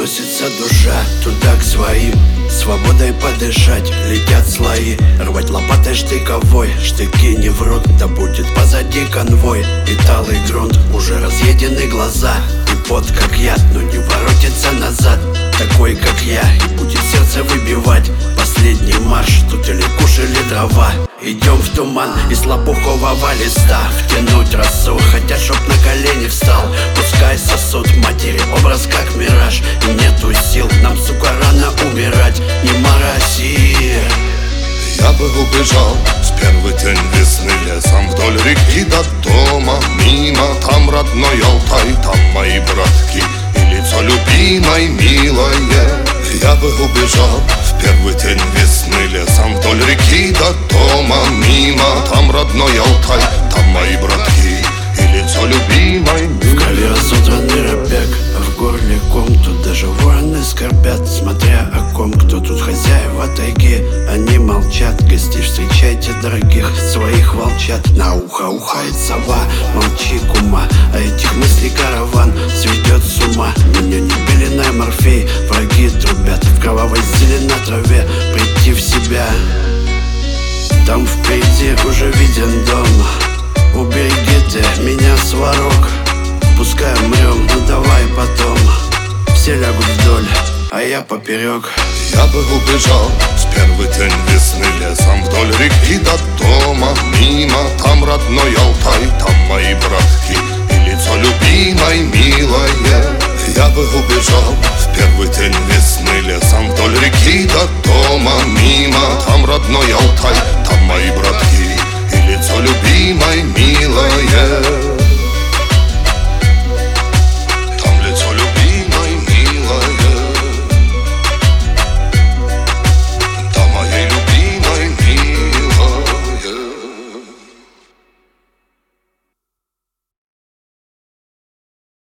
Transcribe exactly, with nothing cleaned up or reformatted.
Уносится душа туда к своим, свободой подышать летят слои. Рвать лопатой штыковой, штыки не врут. Да будет позади конвой и талый грунт. Уже разъедены глаза и пот как яд, но не воротится назад. Такой как я, и будет сердце выбивать последний марш. Тут или куш, или дрова. Идем в туман из лопухового листа. Втянуть росу, хотят, чтоб на колени встал. Пускай сосуд матери, образ как мираж. И нету сил, нам, сука, рано умирать. Не морози. Я бы убежал в первый день весны лесом вдоль реки до дома. Мимо, там родной Алтай, там мои братки и лицо любимой, милое. Я бы убежал в первый день весны лесом вдоль реки до дома. Мимо, там родной Алтай, там мои братки и лицо любимой, милое. В крови разодранный робяк, а в горле ком. Тут даже вороны скорбят, смотря о ком. Кто тут хозяева тайги, они молчат. Гостей встречайте, дорогих своих волчат. На ухо ухает сова, молчи, кума. А этих мыслей караван сведет с ума. Меня не беленая морфей, враги трубят. В кровавой зелени на траве прийти в себя. Там впереди уже виден дом. Убереги ты меня, сварог. Пускай умрем, но давай потом. Все лягут вдоль, а я поперек. Я бы убежал в первый день весны лесом вдоль реки до дома. Мимо, там родной Алтай, там мои братки и лицо любимой, милое. Я бы убежал в первый день весны лесом вдоль реки до дома. Мимо,